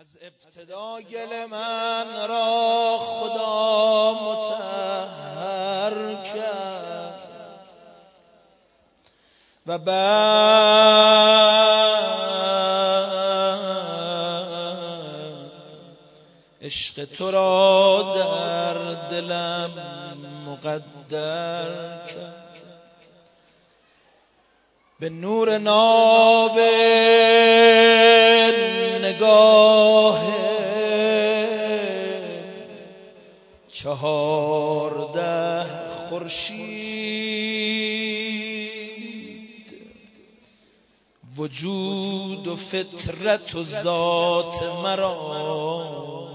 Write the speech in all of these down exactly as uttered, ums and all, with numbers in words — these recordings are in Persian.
از ابتدا گل من را خدا مطهر کرد و بعد عشق تو را در دلم مقدر کرد. به نور ناب نگاه چهارده خورشید وجود و فطرت و ذات مرا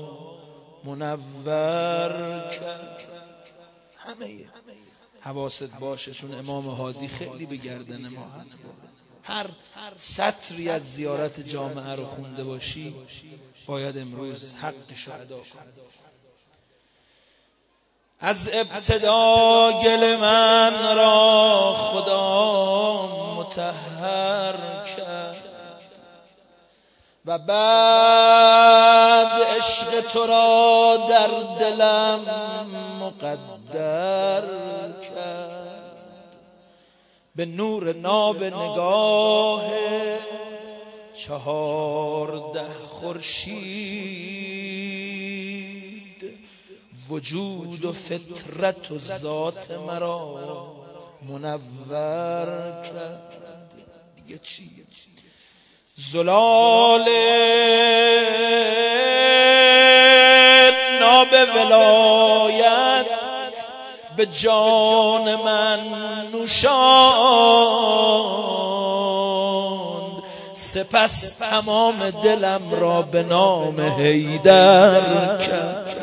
منور کرد. همه حواست باشه چون امام هادی خیلی به گردن ما حق داره. هر سطری از زیارت جامعه رو خونده باشی باید امروز حقش رو ادا کنی. از ابتدا گل من را خدا مطهر کرد و بعد عشق تو را در دلم مقدر کرد. به نور ناب نگاه چهارده خورشید وجود و فطرت و ذات مرا منور کرد. دیگه چی؟ زلال ناب ولایت به جان من نوشاند، سپس تمام دلم را به نام حیدر کرد.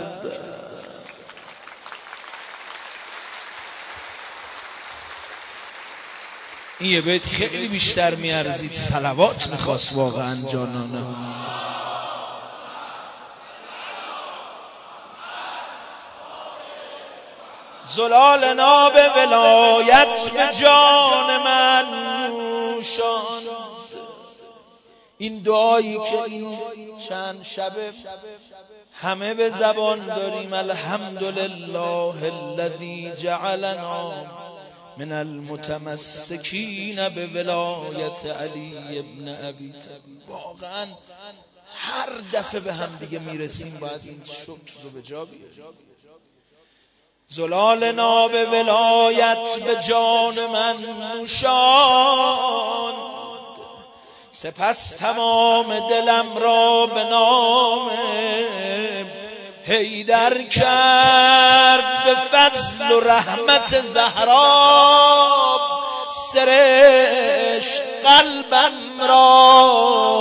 این یه بیت خیلی بیشتر میارزید صلوات میخواست واقعا جانانه. زلال ناب ولایت به جان من نوشاند. این دعایی که این چند شبه همه به زبان داریم، الحمدلله الذی جعلنا من المتمسکین به ولایت علی ابن ابی طالب. واقعا هر دفعه به هم دیگه میرسیم باید این شکر رو به جا بیاریم. زلال ناب ولایت به جان من نوشاند، سپس تمام دلم را به نام حیدر کرد. به فضل و رحمت زهرا سرشت قلبم را،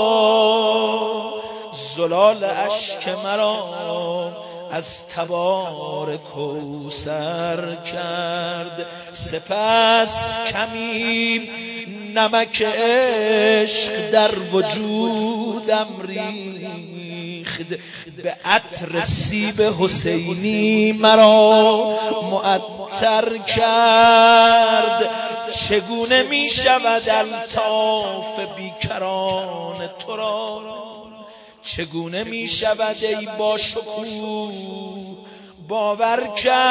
زلال اشک مرا از تبار کوثر کرد. سپس کمی نمک عشق در وجودم ریخت، به عطر سیب حسینی مرا معطر کرد. چگونه می شود الطاف بیکران تو را، چگونه می شود ای با شکوه باور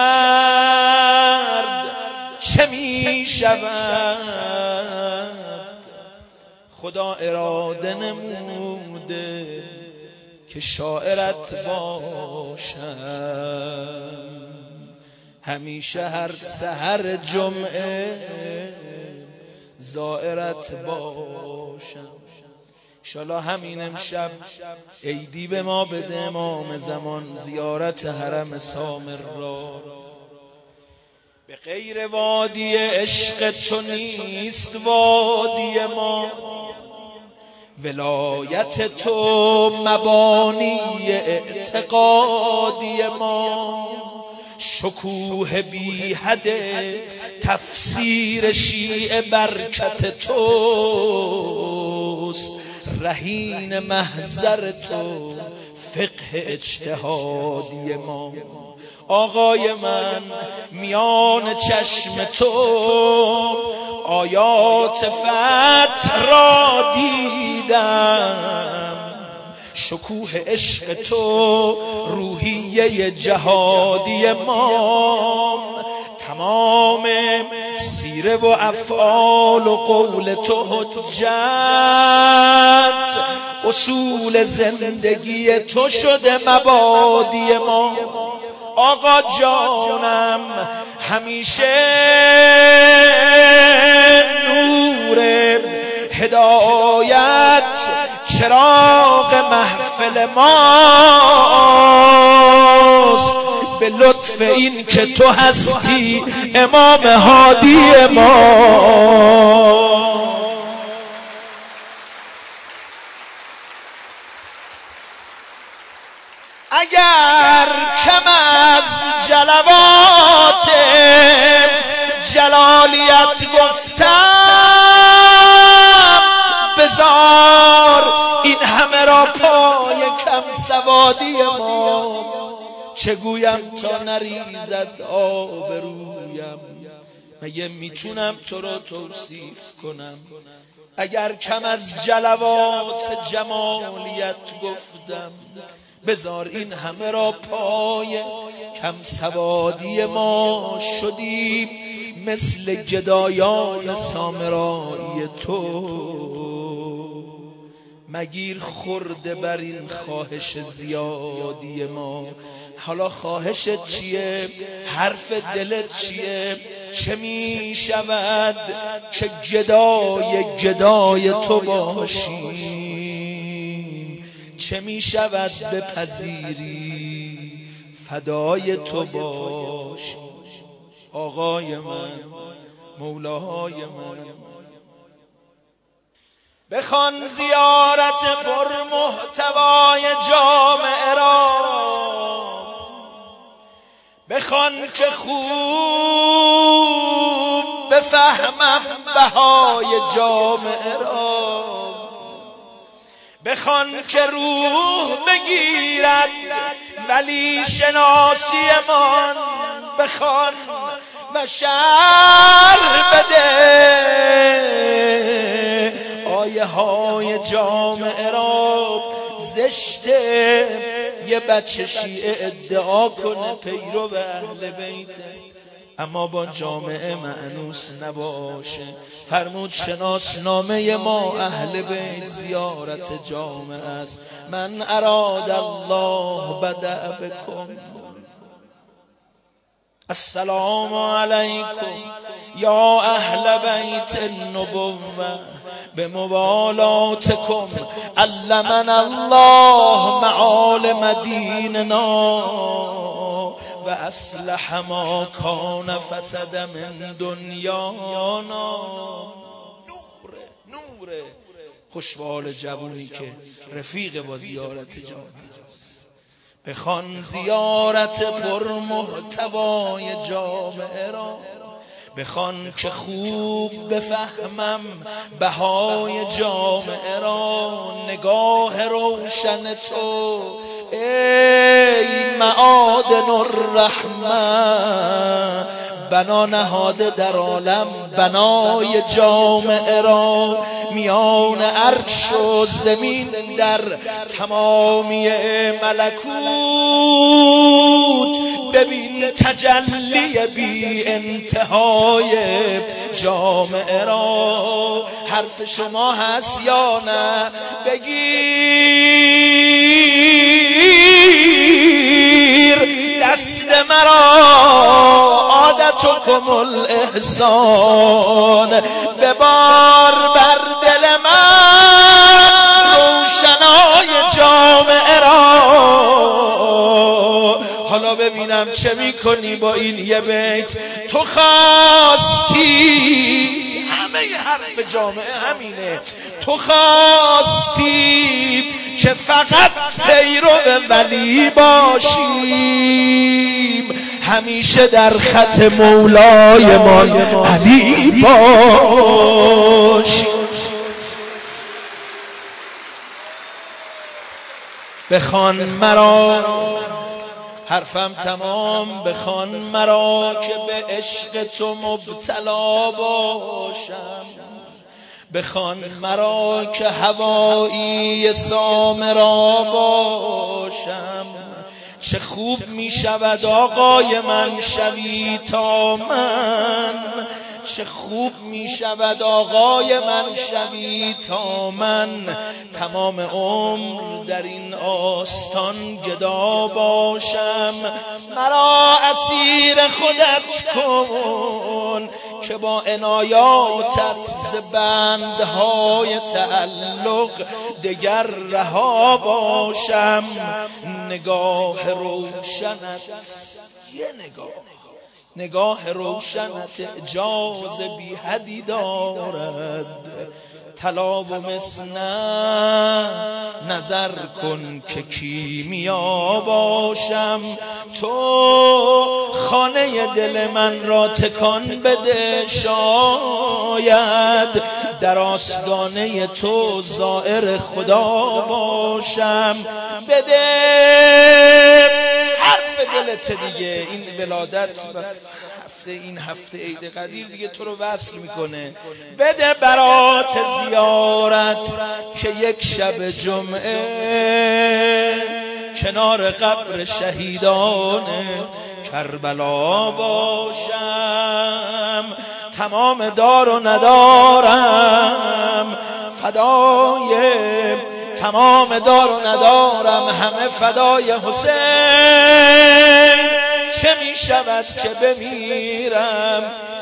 کرد. چه می شود خدا اراده نموده که شاعرت باشم، همیشه هر سحر جمعه زائرت باشم. انشالله همین امشب عیدی به ما بده امام زمان، زیارت حرم سامر را. به غیر وادی عشق تو نیست وادی ما، ولایت تو مبانی اعتقادی ما. شکوه بی حد تفسیر شیعه برکت توست، رهین محضر تو فقه اجتهادی ما. آقای من میان چشم تو آیات فتح را دیدم، شکوه عشق تو روحیه جهادی ما، تمام سیره و افعال و قول تو حجت، اصول زندگی تو شده مبادی ما. آقا جانم همیشه نور هدایت چراغ محفل ماست، به لطف این که تو هستی امام هادی ما. اگر کم از جلوات جلالیت گفتم، بذار این همه را پای کم سوادی ما. چه گویم تا نریزد آبرویم، مگه میتونم تو را توصیف کنم؟ اگر کم از جلوات جمالیت گفتم، بذار این همه را پای کم سوادی ما. شدیم مثل گدایان سامرایی تو، مگیر خورده بر این خواهش زیادی ما. حالا خواهشت چیه؟ حرف دلت چیه؟ چه می شود که گدای گدای تو باشیم؟ چه می شود بپذیری فدای تو باشیم؟ آقای من، مولاهای من، بخوان زیارت پر محتوای جامعه را، بخوان که خوب بفهمم بهای جامعه را، بخوان که روح بگیرد ولی شناسی من، بخوان و شرح بده آیه های جامعه را. زشته یه بچه شیعه ادعا کنه پیرو اهل بیته اما با جامعه مأنوس نباشه. فرمود شناسنامه ما اهل بیت زیارت جامعه است. من اراد الله بدأ بکم. السلام علیکم یا اهل بیت النبوه بموالاتکم علمنا الله معالم دیننا و اصلح ما کان فسد من دنیانا. نوره نوره خوشبال جوونی که رفیق با زیارت جامعه است. بخوان زیارت پر محتوای جامعه را، بخوان که خوب بفهمم بهای جامعه را. نگاه روشن تو ای معادن الرحمه، بنا نهاده در عالم بنای جامعه را. میان عرش و زمین در تمامی ملکوت ببین تجلی بی انتهای جامعه را. حرف شما هست یا نه؟ بگیر دست مرا عادتکم الاحسان، ببار بر دل من روشنای جامعه را. حالا ببینم چه میکنی با این یه بیت. تو خواستی، همه حرف جامعه همینه، تو خواستی که فقط پیرو ولی باشیم، همیشه در خط مولای من علی باشیم. بخوان مرا، حرفم تمام، بخوان مرا که به عشق تو مبتلا باشم، بخوان مرا که هوایی سامرا باشم. چه خوب می شود آقای من شوی تا من، چه خوب می شود آقای من شوی تا من. تمام عمر در این آستان گدا باشم. مرا اسیر خودت کن که با عنایاتت ز بندهای تعلق دگر رها باشم. نگاه روشنت، یه نگاه نگاه روشنت اعجاز بی حدی دارد. طلا و مس نه، نظر کن که کیمیا باشم. تو خانه دل من را تکان بده، شاید در آستانه تو زائر خدا باشم. بده حرف دلت دیگه، این ولادت و هفته این هفته عید قدیر دیگه تو رو وصل میکنه. بده برات زیارت که یک شب جمعه کنار قبر شهیدان کربلا باشم. تمام دار و ندارم فدای، تمام دار و ندارم همه فدای حسین. چه می شود که بمیرم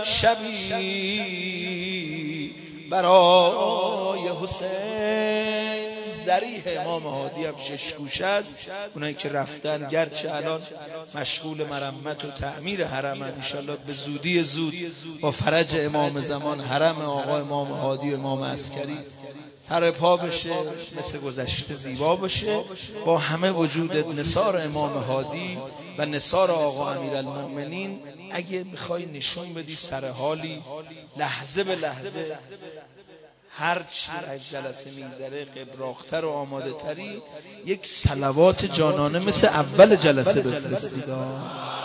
شبی برای حسین. ذریح امام هادی هم ششگوش است. اونایی که رفتن گرچه الان مشغول مرمت و تعمیر حرمن، انشالله به زودی زود با فرج امام زمان حرم آقا امام هادی و امام عسکری سر پا بشه، مثل گذشته زیبا بشه، با همه وجود نثار امام هادی و نثار آقا امیرالمؤمنین. اگه میخوای نشون بدی سر حالی لحظه به لحظه، هر چی از جلسه میگذره قبراختر و آماده تری، یک صلوات جانانه مثل اول جلسه بفرستید.